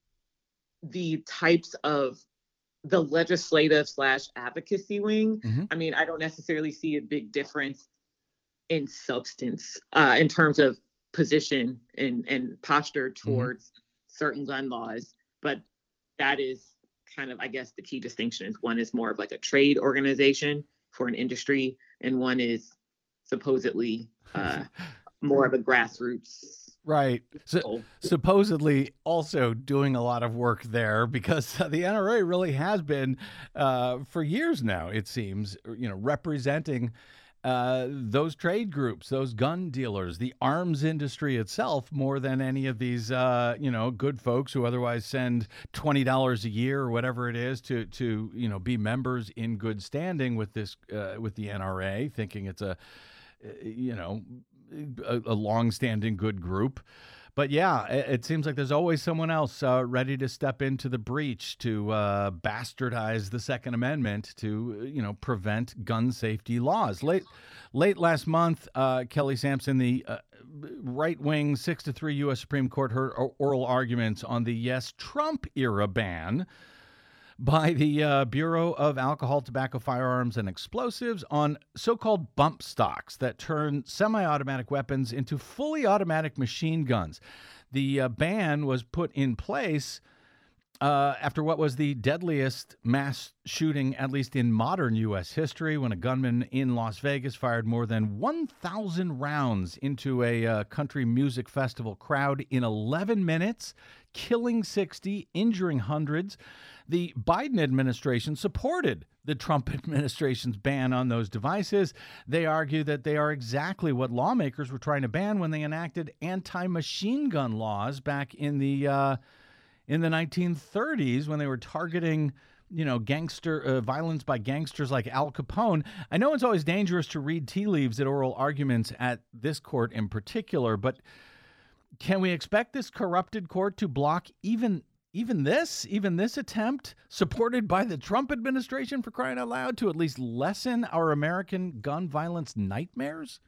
the types of the legislative slash advocacy wing, mm-hmm. I mean, I don't necessarily see a big difference in substance uh, in terms of position and, and posture towards mm-hmm. certain gun laws. But that is kind of, I guess, the key distinction is one is more of like a trade organization for an industry, and one is supposedly uh, more of a grassroots. Right. So, supposedly also doing a lot of work there, because the N R A really has been uh, for years now, it seems, you know, representing Uh, those trade groups, those gun dealers, the arms industry itself, more than any of these, uh, you know, good folks who otherwise send twenty dollars a year or whatever it is to, to you know, be members in good standing with this, uh, with the N R A, thinking it's a, you know, a, a long-standing good group. But yeah, it, it seems like there's always someone else uh, ready to step into the breach to uh, bastardize the Second Amendment to, you know, prevent gun safety laws. Late, late last month, uh, Kelly Sampson, the uh, right-wing six to three U S Supreme Court heard oral arguments on the yes Trump era ban by the uh, Bureau of Alcohol, Tobacco, Firearms, and Explosives on so-called bump stocks that turn semi-automatic weapons into fully automatic machine guns. The uh, ban was put in place uh, after what was the deadliest mass shooting, at least in modern U S history, when a gunman in Las Vegas fired more than one thousand rounds into a uh, country music festival crowd in eleven minutes, killing sixty, injuring hundreds. The Biden administration supported the Trump administration's ban on those devices. They argue that they are exactly what lawmakers were trying to ban when they enacted anti-machine gun laws back in the uh, in the nineteen thirties, when they were targeting, you know, gangster uh, violence by gangsters like Al Capone. I know it's always dangerous to read tea leaves at oral arguments at this court in particular, but can we expect this corrupted court to block even even this, even this attempt supported by the Trump administration, for crying out loud, to at least lessen our American gun violence nightmares?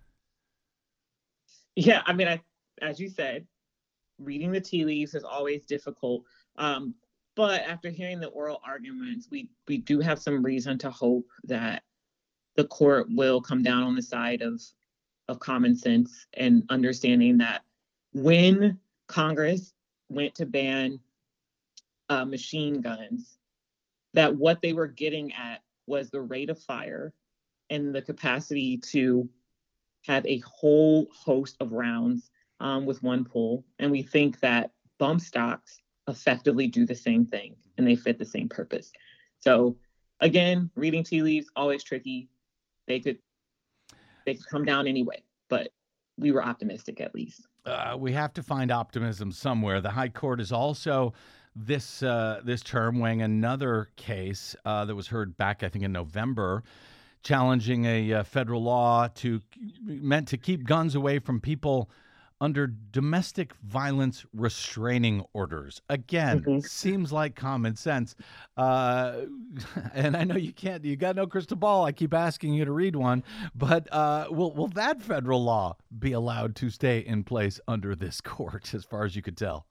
Yeah, I mean, I, as you said, reading the tea leaves is always difficult. Um, but after hearing the oral arguments, we, we do have some reason to hope that the court will come down on the side of, of common sense and understanding that when Congress went to ban uh, machine guns, that what they were getting at was the rate of fire and the capacity to have a whole host of rounds um, with one pull. And we think that bump stocks effectively do the same thing and they fit the same purpose. So again, reading tea leaves, always tricky. They could, they could come down anyway, but we were optimistic at least. Uh, we have to find optimism somewhere. The High Court is also this uh, this term weighing another case uh, that was heard back, I think, in November, challenging a uh, federal law to meant to keep guns away from people under domestic violence restraining orders. Again, mm-hmm. seems like common sense. Uh, and I know you can't, you got no crystal ball. I keep asking you to read one, but uh, will, will that federal law be allowed to stay in place under this court, as far as you could tell?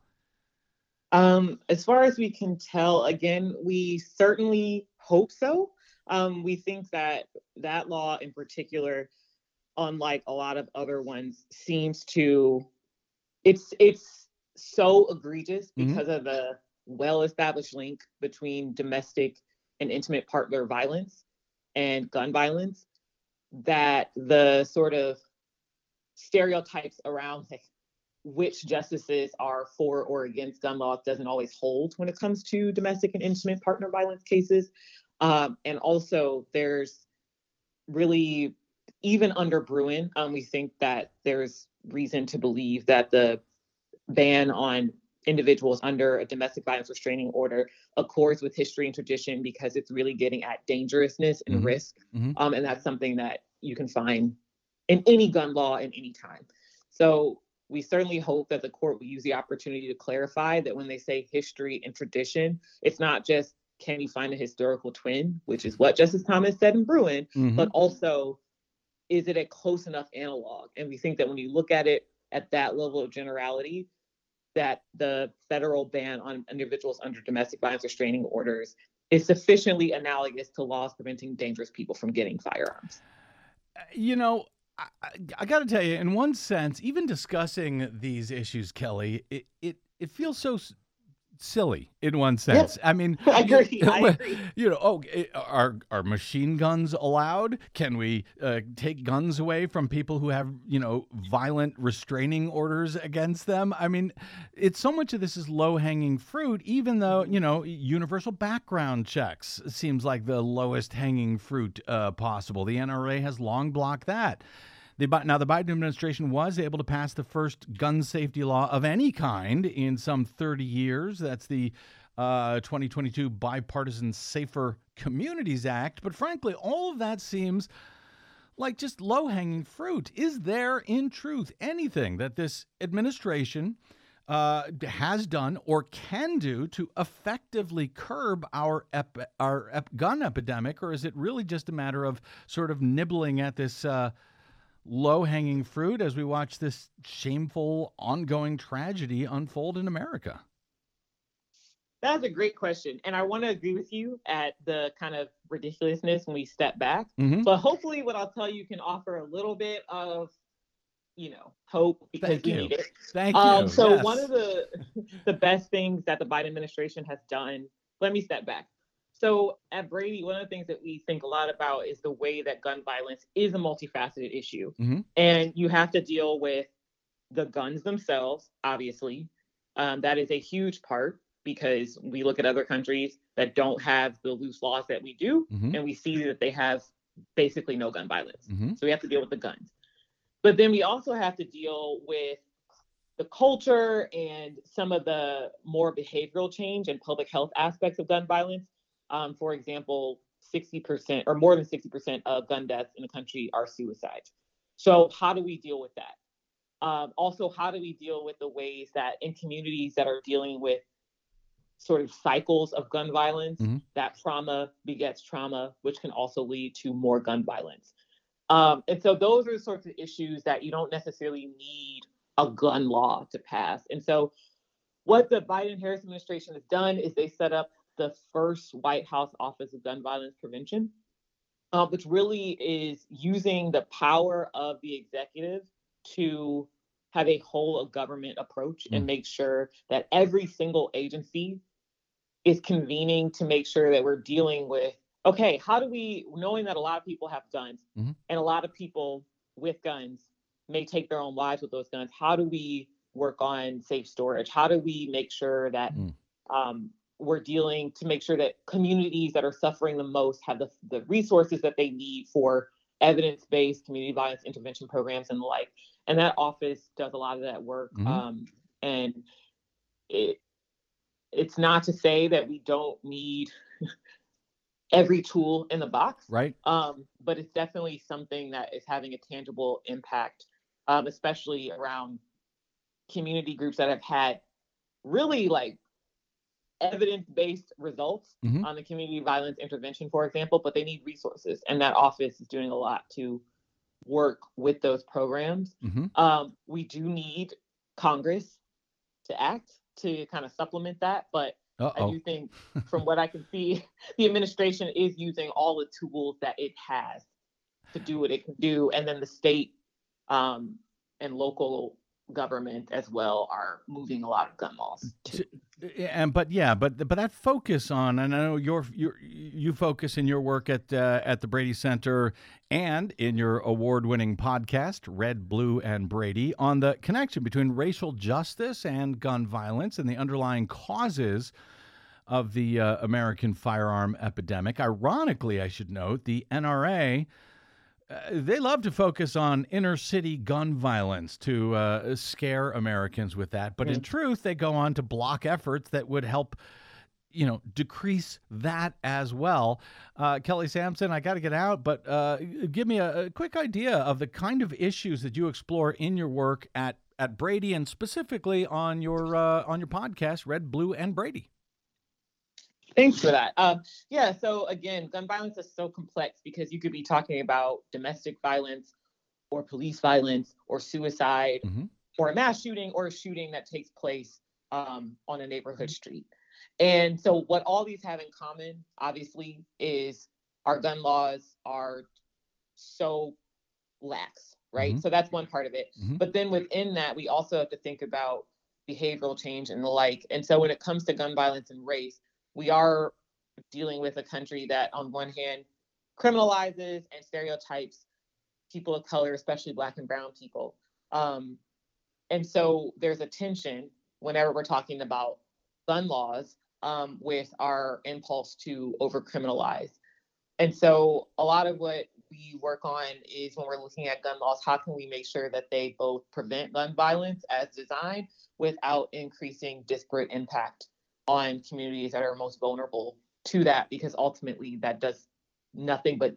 Um, as far as we can tell, again, we certainly hope so. Um, we think that that law in particular, unlike a lot of other ones, seems to, it's it's so egregious because mm-hmm. of the well-established link between domestic and intimate partner violence and gun violence, that the sort of stereotypes around like, which justices are for or against gun laws doesn't always hold when it comes to domestic and intimate partner violence cases. Um, and also there's really, even under Bruen, um, we think that there's reason to believe that the ban on individuals under a domestic violence restraining order accords with history and tradition because it's really getting at dangerousness and mm-hmm. risk. Mm-hmm. Um, and that's something that you can find in any gun law in any time. So we certainly hope that the court will use the opportunity to clarify that when they say history and tradition, it's not just, can you find a historical twin, which is what Justice Thomas said in Bruen, mm-hmm. but also, is it a close enough analog? And we think that when you look at it at that level of generality, that the federal ban on individuals under domestic violence restraining orders is sufficiently analogous to laws preventing dangerous people from getting firearms. You know, I, I got to tell you, in one sense, even discussing these issues, Kelly, it it, it feels so s- silly in one sense. Yeah, I mean, I agree. I agree. You know, oh, are are machine guns allowed? Can we uh, take guns away from people who have, you know, violent restraining orders against them? I mean, it's so much of this is low hanging fruit, even though, you know, universal background checks seems like the lowest hanging fruit uh, possible. The N R A has long blocked that. The, now, the Biden administration was able to pass the first gun safety law of any kind in some thirty years. That's the uh, twenty twenty-two Bipartisan Safer Communities Act. But frankly, all of that seems like just low-hanging fruit. Is there, in truth, anything that this administration uh, has done or can do to effectively curb our ep- our ep- gun epidemic? Or is it really just a matter of sort of nibbling at this uh, low-hanging fruit as we watch this shameful, ongoing tragedy unfold in America? That's a great question. And I want to agree with you at the kind of ridiculousness when we step back. Mm-hmm. But hopefully what I'll tell you can offer a little bit of, you know, hope because Thank we you. need it. Thank um, you. So yes. one of the the best things that the Biden administration has done, let me step back. So at Brady, one of the things that we think a lot about is the way that gun violence is a multifaceted issue. Mm-hmm. And you have to deal with the guns themselves, obviously. Um, that is a huge part because we look at other countries that don't have the loose laws that we do, mm-hmm. and we see that they have basically no gun violence. Mm-hmm. So we have to deal with the guns. But then we also have to deal with the culture and some of the more behavioral change and public health aspects of gun violence. Um, for example, sixty percent or more than sixty percent of gun deaths in the country are suicides. So how do we deal with that? Um, also, how do we deal with the ways that in communities that are dealing with sort of cycles of gun violence, mm-hmm. that trauma begets trauma, which can also lead to more gun violence. Um, and so those are the sorts of issues that you don't necessarily need a gun law to pass. And so what the Biden-Harris administration has done is they set up the first White House Office of Gun Violence Prevention, uh, which really is using the power of the executive to have a whole of government approach mm. and make sure that every single agency is convening to make sure that we're dealing with, okay, how do we, knowing that a lot of people have guns mm-hmm. and a lot of people with guns may take their own lives with those guns, how do we work on safe storage? How do we make sure that mm. um, we're dealing to make sure that communities that are suffering the most have the, the resources that they need for evidence-based community violence intervention programs and the like. And that office does a lot of that work. Mm-hmm. Um, and it it's not to say that we don't need every tool in the box, right? Um, but it's definitely something that is having a tangible impact, um, especially around community groups that have had really like evidence-based results mm-hmm. on the community violence intervention, for example, but they need resources. And that office is doing a lot to work with those programs. Mm-hmm. Um, we do need Congress to act to kind of supplement that. But Uh-oh. I do think from what I can see, the administration is using all the tools that it has to do what it can do. And then the state um, and local government as well are moving a lot of gun laws too. And but yeah, but but that focus on, and I know you're you you focus in your work at uh, at the Brady Center and in your award-winning podcast, Red, Blue, and Brady, on the connection between racial justice and gun violence and the underlying causes of the uh, American firearm epidemic. Ironically, I should note, the N R A, uh, they love to focus on inner city gun violence to uh, scare Americans with that. But mm-hmm. in truth, they go on to block efforts that would help, you know, decrease that as well. Uh, Kelly Sampson, I got to get out, but uh, give me a, a quick idea of the kind of issues that you explore in your work at, at Brady and specifically on your uh, on your podcast, Red, Blue, and Brady. Thanks for that. Um, yeah, so again, gun violence is so complex because you could be talking about domestic violence or police violence or suicide mm-hmm. or a mass shooting or a shooting that takes place um, on a neighborhood street. And so what all these have in common, obviously, is our gun laws are so lax, right? Mm-hmm. So that's one part of it. Mm-hmm. But then within that, we also have to think about behavioral change and the like. And so when it comes to gun violence and race, we are dealing with a country that, on one hand, criminalizes and stereotypes people of color, especially Black and brown people. Um, and so there's a tension whenever we're talking about gun laws um, with our impulse to over-criminalize. And so a lot of what we work on is when we're looking at gun laws, how can we make sure that they both prevent gun violence as designed without increasing disparate impact on communities that are most vulnerable to that, because ultimately that does nothing but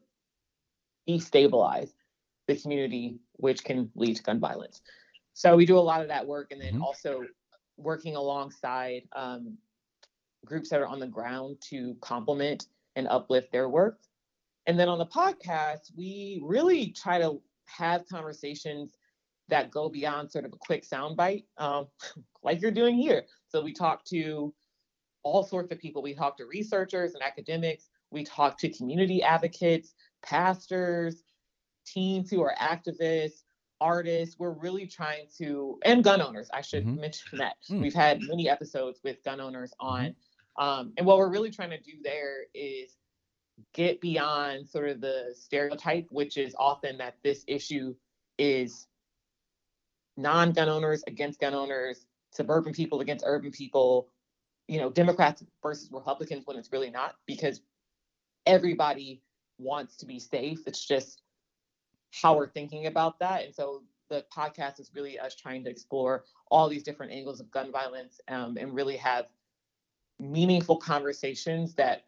destabilize the community, which can lead to gun violence. So we do a lot of that work, and then mm-hmm. also working alongside um, groups that are on the ground to complement and uplift their work. And then on the podcast, we really try to have conversations that go beyond sort of a quick soundbite, um, like you're doing here. So we talk to all sorts of people. We talk to researchers and academics. We talk to community advocates, pastors, teens who are activists, artists. We're really trying to, and gun owners, I should mm-hmm. mention that. Mm. We've had many episodes with gun owners on. Mm-hmm. Um, and what we're really trying to do there is get beyond sort of the stereotype, which is often that this issue is non-gun owners against gun owners, suburban people against urban people, you know, Democrats versus Republicans, when it's really not, because everybody wants to be safe. It's just how we're thinking about that. And so the podcast is really us trying to explore all these different angles of gun violence um, and really have meaningful conversations that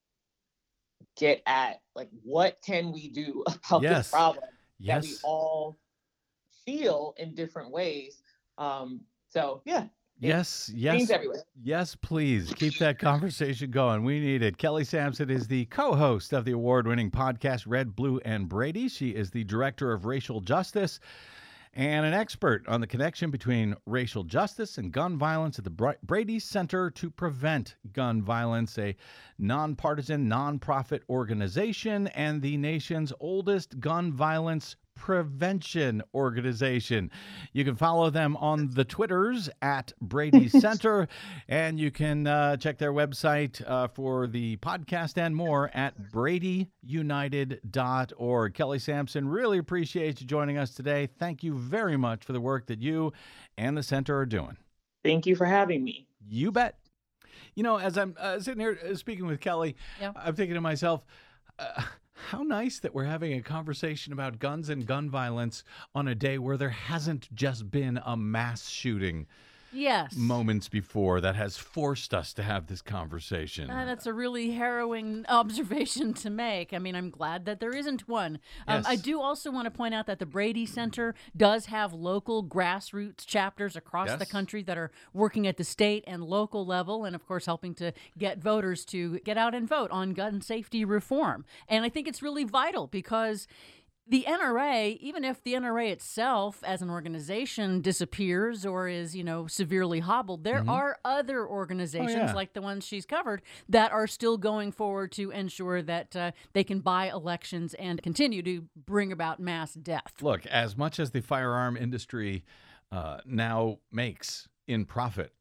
get at, like, what can we do about yes. this problem yes. that we all feel in different ways. Um, so yeah. Yes, yes, everywhere. yes, please keep that conversation going. We need it. Kelly Sampson is the co-host of the award-winning podcast Red, Blue, and Brady. She is the director of racial justice and an expert on the connection between racial justice and gun violence at the Brady Center to Prevent Gun Violence, a nonpartisan, nonprofit organization and the nation's oldest gun violence prevention organization. You can follow them on the Twitters at Brady Center, and you can uh, check their website uh, for the podcast and more at brady united dot org. Kelly Sampson, really appreciate you joining us today. Thank you very much for the work that you and the center are doing. Thank you for having me. You bet. You know, as I'm uh, sitting here uh, speaking with Kelly, yeah. I'm thinking to myself, uh, how nice that we're having a conversation about guns and gun violence on a day where there hasn't just been a mass shooting. Yes. Moments before that has forced us to have this conversation. Uh, that's a really harrowing observation to make. I mean, I'm glad that there isn't one. Um, Yes. I do also want to point out that the Brady Center does have local grassroots chapters across Yes. the country that are working at the state and local level, and of course helping to get voters to get out and vote on gun safety reform. And I think it's really vital because the N R A, even if the N R A itself as an organization disappears or is, you know, severely hobbled, there Mm-hmm. are other organizations Oh, yeah. like the ones she's covered that are still going forward to ensure that uh, they can buy elections and continue to bring about mass death. Look, as much as the firearm industry uh, now makes in profit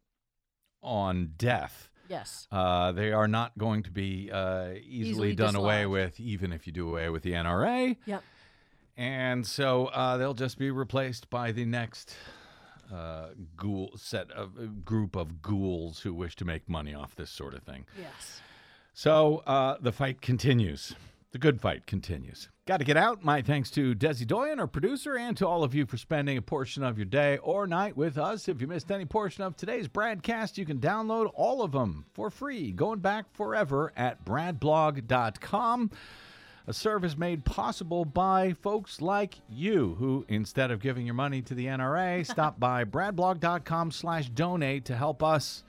on death, Yes. uh, they are not going to be uh, easily, Easily done away dislodged. with, even if you do away with the N R A. Yep. And so uh, they'll just be replaced by the next uh, ghoul set of uh, group of ghouls who wish to make money off this sort of thing. Yes. So uh, the fight continues. The good fight continues. Got to get out. My thanks to Desi Doyen, our producer, and to all of you for spending a portion of your day or night with us. If you missed any portion of today's broadcast, you can download all of them for free, going back forever at brad blog dot com. A service made possible by folks like you who, instead of giving your money to the N R A, stop by brad blog dot com slash donate to help us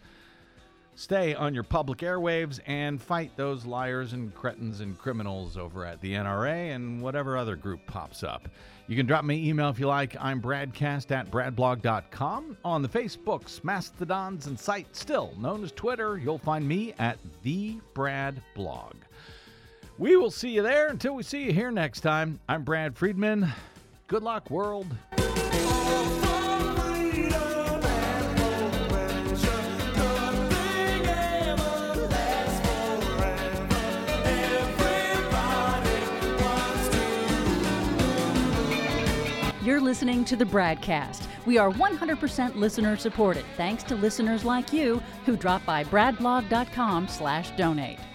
stay on your public airwaves and fight those liars and cretins and criminals over at the N R A and whatever other group pops up. You can drop me an email if you like. I'm bradcast at brad blog dot com. On the Facebooks, Mastodons, and site still known as Twitter, you'll find me at the Brad Blog. We will see you there. Until we see you here next time, I'm Brad Friedman. Good luck, world. You're listening to the Bradcast. We are one hundred percent listener supported, thanks to listeners like you who drop by brad blog dot com slash donate.